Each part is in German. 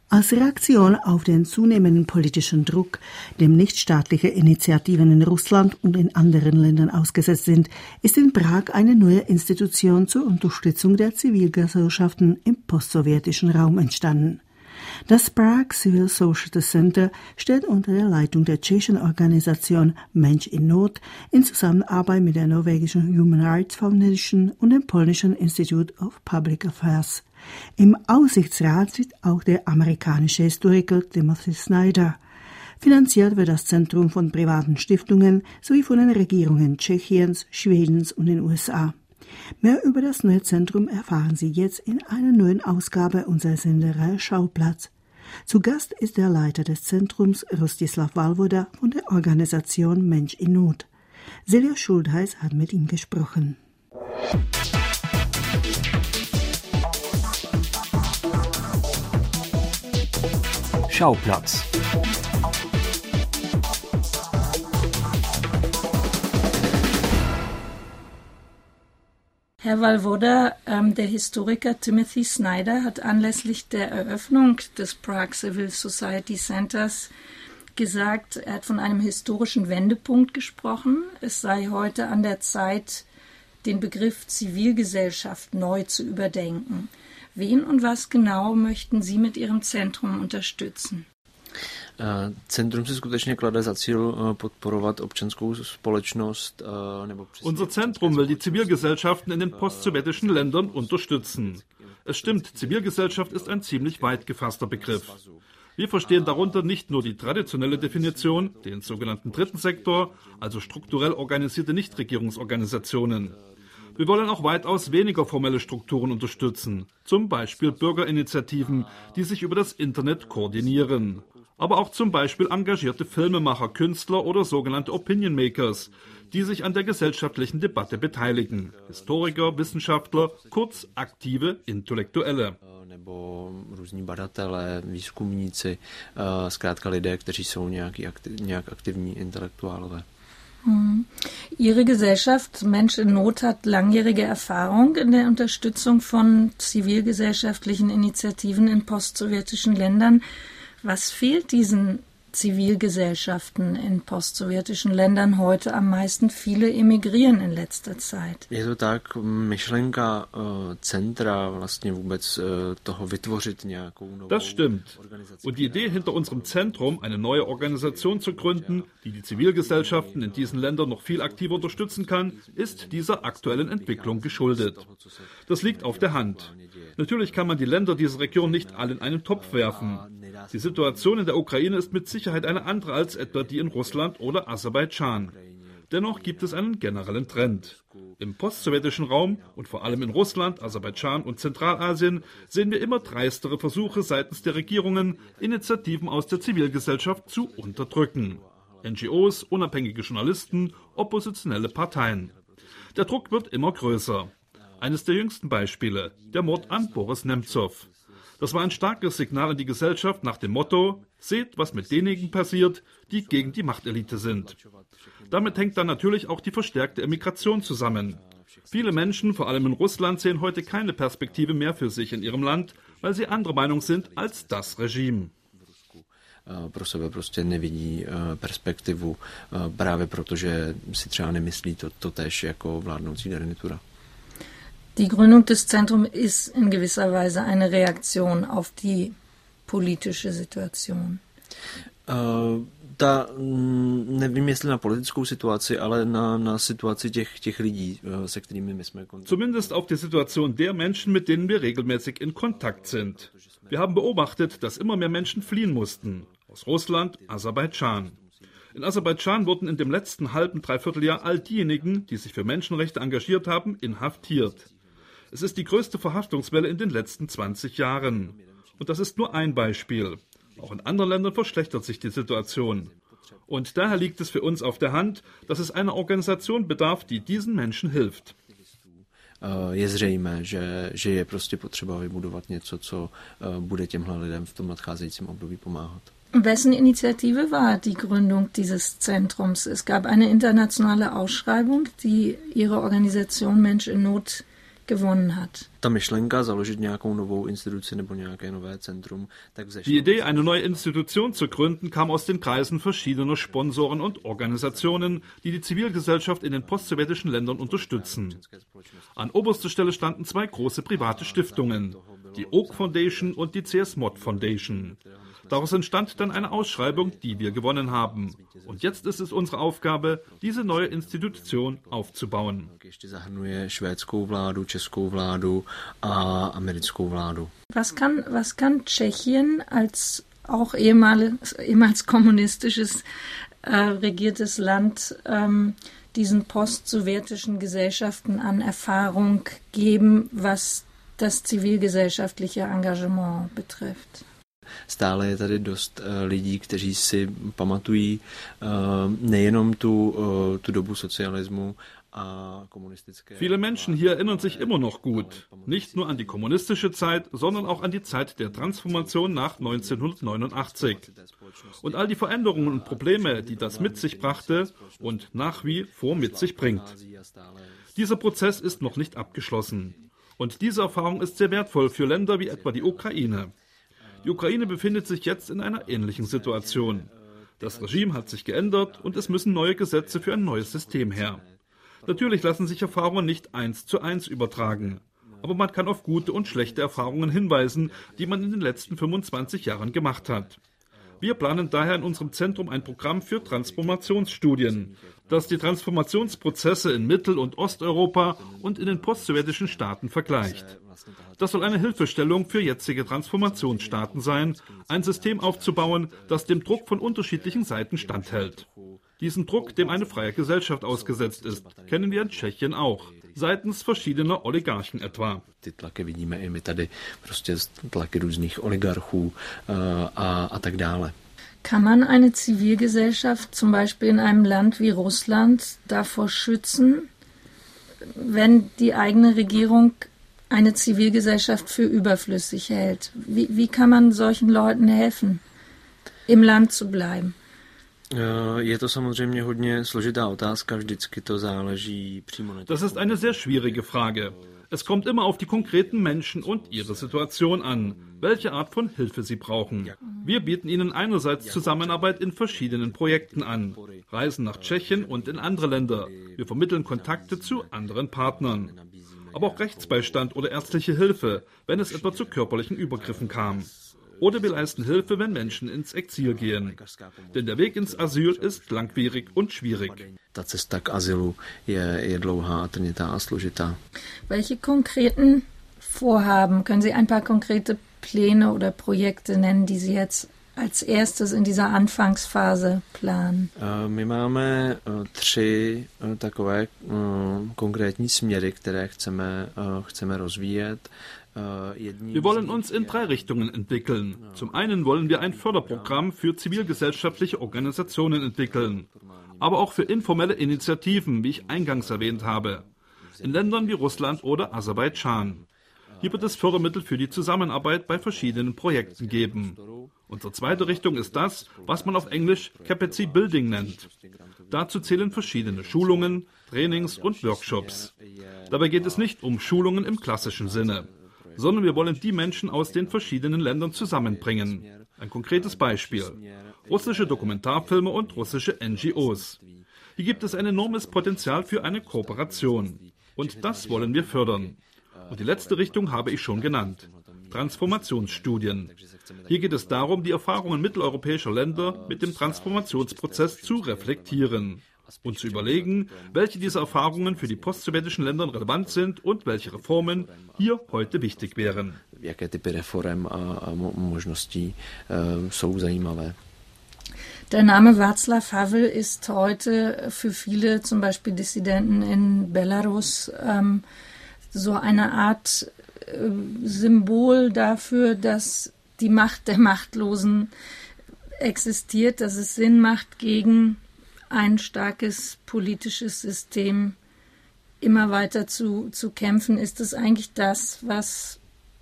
Als Reaktion auf den zunehmenden politischen Druck, dem nichtstaatliche Initiativen in Russland und in anderen Ländern ausgesetzt sind, ist in Prag eine neue Institution zur Unterstützung der Zivilgesellschaften im postsowjetischen Raum entstanden. Das Prague Civil Society Center steht unter der Leitung der tschechischen Organisation Mensch in Not in Zusammenarbeit mit der norwegischen Human Rights Foundation und dem polnischen Institute of Public Affairs. Im Aufsichtsrat sitzt auch der amerikanische Historiker Timothy Snyder. Finanziert wird das Zentrum von privaten Stiftungen sowie von den Regierungen Tschechiens, Schwedens und den USA. Mehr über das neue Zentrum erfahren Sie jetzt in einer neuen Ausgabe unserer Sendereihe Schauplatz. Zu Gast ist der Leiter des Zentrums, Rostislav Valvoda von der Organisation Mensch in Not. Silja Schultheiß hat mit ihm gesprochen. Schauplatz. Herr Valvoda, der Historiker Timothy Snyder hat anlässlich der Eröffnung des Prague Civil Society Centers gesagt, er hat von einem historischen Wendepunkt gesprochen. Es sei heute an der Zeit, den Begriff Zivilgesellschaft neu zu überdenken. Wen und was genau möchten Sie mit Ihrem Zentrum unterstützen? Centrum si skutečně klade za cíl podporovat občanskou společnost. Unser Zentrum will die Zivilgesellschaften in den postsowjetischen Ländern unterstützen. Es stimmt, Zivilgesellschaft ist ein ziemlich weit gefasster Begriff. Wir verstehen darunter nicht nur die traditionelle Definition, den sogenannten dritten Sektor, also strukturell organisierte Nichtregierungsorganisationen. Wir wollen auch weitaus weniger formelle Strukturen unterstützen, zum Beispiel Bürgerinitiativen, die sich über das Internet koordinieren. Aber auch zum Beispiel engagierte Filmemacher, Künstler oder sogenannte Opinion Makers, die sich an der gesellschaftlichen Debatte beteiligen. Historiker, Wissenschaftler, kurz aktive Intellektuelle. Nebo různí badatelé, výzkumníci, zkrátka lidé, kteří jsou nějak aktivní intelektuálové. Ihre Gesellschaft Mensch in Not hat langjährige Erfahrung in der Unterstützung von zivilgesellschaftlichen Initiativen in postsowjetischen Ländern. Was fehlt diesen Zivilgesellschaften in postsowjetischen Ländern heute am meisten? Viele emigrieren in letzter Zeit. Je to tak, myšlenka centra vlastně vůbec toho vytvořit nějakou novou. Das stimmt. Und die Idee hinter unserem Zentrum, eine neue Organisation zu gründen, die die Zivilgesellschaften in diesen Ländern noch viel aktiver unterstützen kann, ist dieser aktuellen Entwicklung geschuldet. Das liegt auf der Hand. Natürlich kann man die Länder dieser Region nicht alle in einen Topf werfen. Die Situation in der Ukraine ist mit Sicherheit eine andere als etwa die in Russland oder Aserbaidschan. Dennoch gibt es einen generellen Trend. Im postsowjetischen Raum und vor allem in Russland, Aserbaidschan und Zentralasien sehen wir immer dreistere Versuche seitens der Regierungen, Initiativen aus der Zivilgesellschaft zu unterdrücken. NGOs, unabhängige Journalisten, oppositionelle Parteien. Der Druck wird immer größer. Eines der jüngsten Beispiele, der Mord an Boris Nemzow. Das war ein starkes Signal an die Gesellschaft nach dem Motto, seht, was mit denjenigen passiert, die gegen die Machtelite sind. Damit hängt dann natürlich auch die verstärkte Emigration zusammen. Viele Menschen, vor allem in Russland, sehen heute keine Perspektive mehr für sich in ihrem Land, weil sie anderer Meinung sind als das Regime. Pro sebe prostě nevidí perspektivu právě protože si třeba nemyslí to též jako vládnoucí garnitura. Die Gründung des Zentrums ist in gewisser Weise eine Reaktion auf die politische Situation. Nevím, jestli na politickou situaci, ale na situaci těch lidí, se kterými my jsme kontaktiert. Zumindest auf die Situation der Menschen, mit denen wir regelmäßig in Kontakt sind. Wir haben beobachtet, dass immer mehr Menschen fliehen mussten. Aus Russland, Aserbaidschan. In Aserbaidschan wurden in dem letzten halben, dreiviertel Jahr all diejenigen, die sich für Menschenrechte engagiert haben, inhaftiert. Es ist die größte Verhaftungswelle in den letzten 20 Jahren. Und das ist nur ein Beispiel. Auch in anderen Ländern verschlechtert sich die Situation. Und daher liegt es für uns auf der Hand, dass es einer Organisation bedarf, die diesen Menschen hilft. Je zřejmé, že je prostě potřeba vybudovat něco, co bude těmhle lidem v tom nadcházejícím období pomáhat. Wessen Initiative war die Gründung dieses Zentrums? Es gab eine internationale Ausschreibung, die Ihre Organisation Mensch in Not gewonnen hat. Die Idee, eine neue Institution zu gründen, kam aus den Kreisen verschiedener Sponsoren und Organisationen, die die Zivilgesellschaft in den postsowjetischen Ländern unterstützen. An oberster Stelle standen zwei große private Stiftungen, die Oak Foundation und die CS Mod Foundation. Daraus entstand dann eine Ausschreibung, die wir gewonnen haben. Und jetzt ist es unsere Aufgabe, diese neue Institution aufzubauen. Was kann Tschechien als auch ehemals kommunistisches regiertes Land diesen postsowjetischen Gesellschaften an Erfahrung geben, was das zivilgesellschaftliche Engagement betrifft? Stále je tady dost lidí, kteří si pamatují nejenom tu dobu socialismu. Viele Menschen hier erinnern sich immer noch gut, nicht nur an die kommunistische Zeit, sondern auch an die Zeit der Transformation nach 1989 und all die Veränderungen und Probleme, die das mit sich brachte und nach wie vor mit sich bringt. Dieser Prozess ist noch nicht abgeschlossen und diese Erfahrung ist sehr wertvoll für Länder wie etwa die Ukraine. Die Ukraine befindet sich jetzt in einer ähnlichen Situation. Das Regime hat sich geändert und es müssen neue Gesetze für ein neues System her. Natürlich lassen sich Erfahrungen nicht 1:1 übertragen, aber man kann auf gute und schlechte Erfahrungen hinweisen, die man in den letzten 25 Jahren gemacht hat. Wir planen daher in unserem Zentrum ein Programm für Transformationsstudien, das die Transformationsprozesse in Mittel- und Osteuropa und in den postsowjetischen Staaten vergleicht. Das soll eine Hilfestellung für jetzige Transformationsstaaten sein, ein System aufzubauen, das dem Druck von unterschiedlichen Seiten standhält. Diesen Druck, dem eine freie Gesellschaft ausgesetzt ist, kennen wir in Tschechien auch, seitens verschiedener Oligarchen etwa. Ty tlaky vidíme i my tady, prostě tlaky různých oligarchů a tak dále. Kann man eine Zivilgesellschaft zum Beispiel in einem Land wie Russland davor schützen, wenn die eigene Regierung eine Zivilgesellschaft für überflüssig hält? Wie kann man solchen Leuten helfen, im Land zu bleiben? Je to samozřejmě hodně složitá otázka, vždycky to záleží přímo na. Das ist eine sehr schwierige Frage. Es kommt immer auf die konkreten Menschen und ihre Situation an, welche Art von Hilfe sie brauchen. Wir bieten ihnen einerseits Zusammenarbeit in verschiedenen Projekten an, Reisen nach Tschechien und in andere Länder. Wir vermitteln Kontakte zu anderen Partnern. Aber auch Rechtsbeistand oder ärztliche Hilfe, wenn es etwa zu körperlichen Übergriffen kam. Oder wir leisten Hilfe, wenn Menschen ins Exil gehen. Denn der Weg ins Asyl ist langwierig und schwierig. Ta cesta k azylu je dlouhá, trnitá a složitá. Welche konkreten Vorhaben, können Sie ein paar konkrete Pläne oder Projekte nennen, die Sie jetzt als erstes in dieser Anfangsphase planen? My máme 3 takové konkrétní směry, které chceme rozvíjet. Wir wollen uns in 3 Richtungen entwickeln. Zum einen wollen wir ein Förderprogramm für zivilgesellschaftliche Organisationen entwickeln, aber auch für informelle Initiativen, wie ich eingangs erwähnt habe, in Ländern wie Russland oder Aserbaidschan. Hier wird es Fördermittel für die Zusammenarbeit bei verschiedenen Projekten geben. Unsere zweite Richtung ist das, was man auf Englisch Capacity Building nennt. Dazu zählen verschiedene Schulungen, Trainings und Workshops. Dabei geht es nicht um Schulungen im klassischen Sinne, sondern wir wollen die Menschen aus den verschiedenen Ländern zusammenbringen. Ein konkretes Beispiel: russische Dokumentarfilme und russische NGOs. Hier gibt es ein enormes Potenzial für eine Kooperation. Und das wollen wir fördern. Und die letzte Richtung habe ich schon genannt: Transformationsstudien. Hier geht es darum, die Erfahrungen mitteleuropäischer Länder mit dem Transformationsprozess zu reflektieren und zu überlegen, welche dieser Erfahrungen für die postsowjetischen Länder relevant sind und welche Reformen hier heute wichtig wären. Jaké typy reform a možností jsou zajímavé. Der Name Václav Havel ist heute für viele, zum Beispiel Dissidenten in Belarus, so eine Art Symbol dafür, dass die Macht der Machtlosen existiert, dass es Sinn macht, gegen ein starkes politisches System immer weiter zu kämpfen. Ist es eigentlich das, was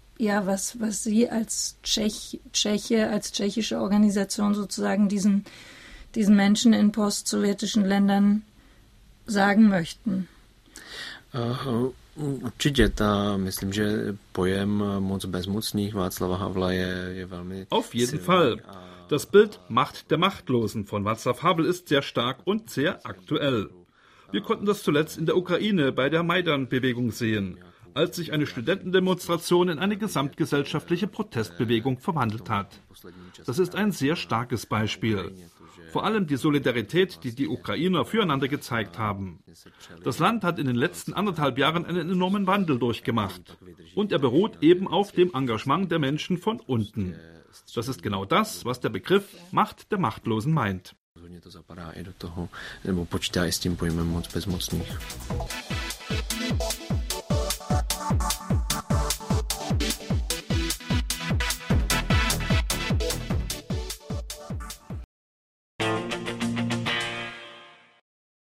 Sie als Tscheche, als tschechische Organisation sozusagen diesen Menschen in postsowjetischen Ländern sagen möchten? Určitě, myslím, že pojem moc bezmocných Václava Havla je velmi Auf jeden Fall. Das Bild Macht der Machtlosen von Václav Havel ist sehr stark und sehr aktuell. Wir konnten das zuletzt in der Ukraine bei der Maidan-Bewegung sehen, als sich eine Studentendemonstration in eine gesamtgesellschaftliche Protestbewegung verwandelt hat. Das ist ein sehr starkes Beispiel. Vor allem die Solidarität, die die Ukrainer füreinander gezeigt haben. Das Land hat in den letzten 1,5 Jahren einen enormen Wandel durchgemacht. Und er beruht eben auf dem Engagement der Menschen von unten. Das ist genau das, was der Begriff Macht der Machtlosen meint. To zapadá i do toho, nebo počítá i s tím pojmem moc bezmocných.